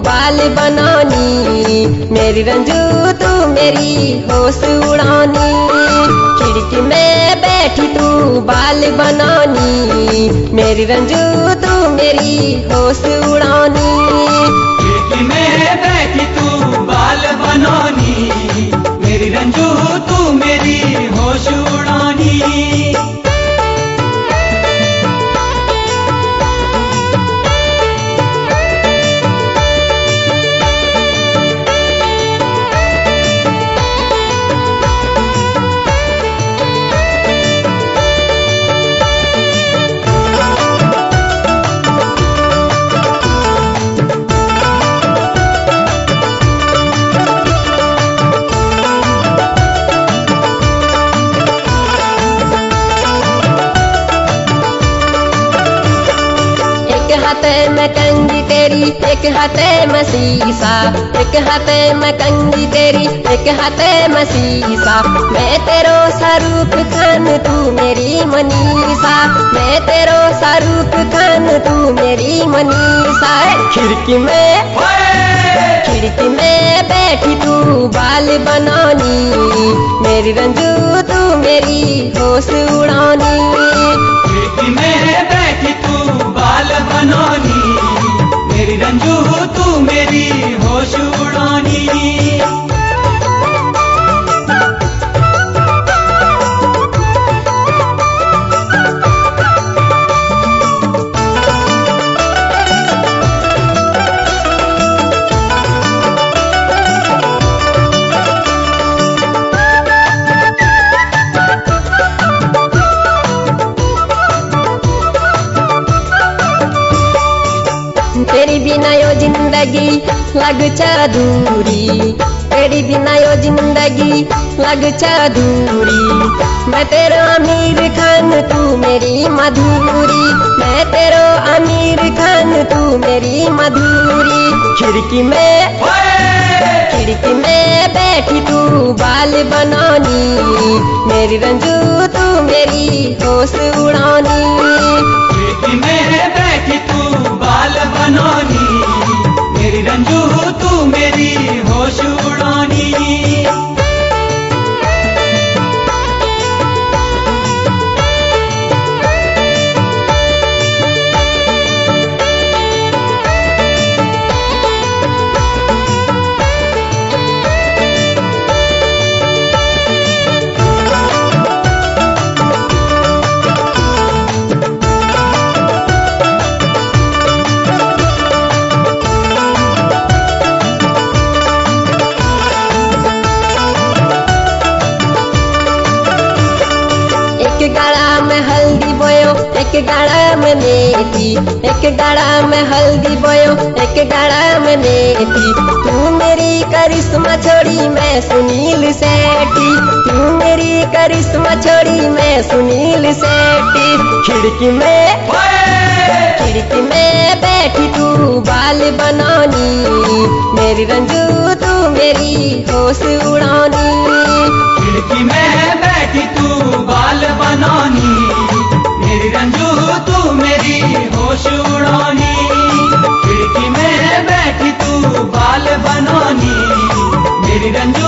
बाल बनानी, मेरी रंजू तू मेरी होश उड़ानी। खिड़की में बैठी तू बाल बनानी, मेरी रंजू तू मेरी होश उड़ानी। खिड़की में बैठी तू बाल बनानी, मेरी रंजू तू मेरी होश उड़ानी। हाथ में कंगी तेरी, एक हाथ में शीशा, एक हाथ में कंगी तेरी, एक हाथ में शीशा। मैं तेरो शाहरुख खान तू मेरी मनीषा, मैं तेरो शाहरुख खान तू मेरी मनीषा। खिड़की में बैठी तू बाल बनानी, मेरी रंजू तू मेरी होश उड़ानी। खिड़की में बैठी तू बाल बनानी, मेरी रंजू तू मेरी होश उड़ानी। तेरी बिना यो जिंदगी लग अधूरी, तेरी बिना यो जिंदगी लग अधूरी। मैं तेरो आमिर खान तू मेरी मधुरी, मैं तेरो आमिर खान तू मेरी मधुरी। खिड़की में बैठी तू बाल बनानी, मेरी रंजू तू मेरी होश उड़ानी। खिड़की में बैठी तू बाल बनानी, मेरी रंजू तू मेरी होश उड़ानी। एक गाड़ा में हल्दी बोयो, एक गाड़ा में मेथी, एक गाड़ा में हल्दी बोयो, एक गाड़ा में मेथी। तू मेरी करिश्मा छोड़ी मैं सुनील सेठी, तू मेरी करिश्मा छोड़ी मैं सुनील सेठी। खिड़की में बैठी तू बाल बनानी, मेरी रंजू तू मेरी होश उड़ानी। खिड़की में बैठी तू बाल बनानी, मेरी रंजू तू मेरी होश उड़ानी। खिड़की में बैठी तू बाल बनानी, मेरी रंजू